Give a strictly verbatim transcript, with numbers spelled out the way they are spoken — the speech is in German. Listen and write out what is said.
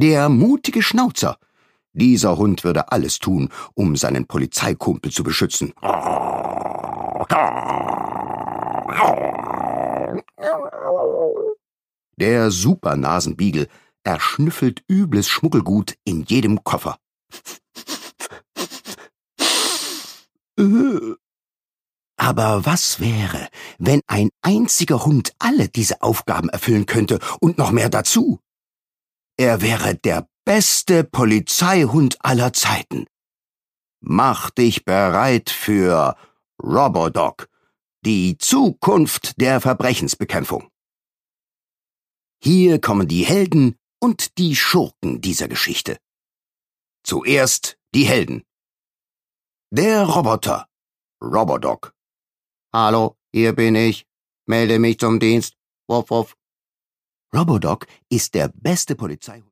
Der mutige Schnauzer. Dieser Hund würde alles tun, um seinen Polizeikumpel zu beschützen. Der Supernasenbeagle erschnüffelt übles Schmuggelgut in jedem Koffer. Aber was wäre, wenn ein einziger Hund alle diese Aufgaben erfüllen könnte und noch mehr dazu? Er wäre der beste Polizeihund aller Zeiten. Mach dich bereit für Robodog, die Zukunft der Verbrechensbekämpfung. Hier kommen die Helden und die Schurken dieser Geschichte. Zuerst die Helden. Der Roboter, Robodog. Hallo, hier bin ich. Melde mich zum Dienst. Wuff, wuff. Robodog ist der beste Polizeihund.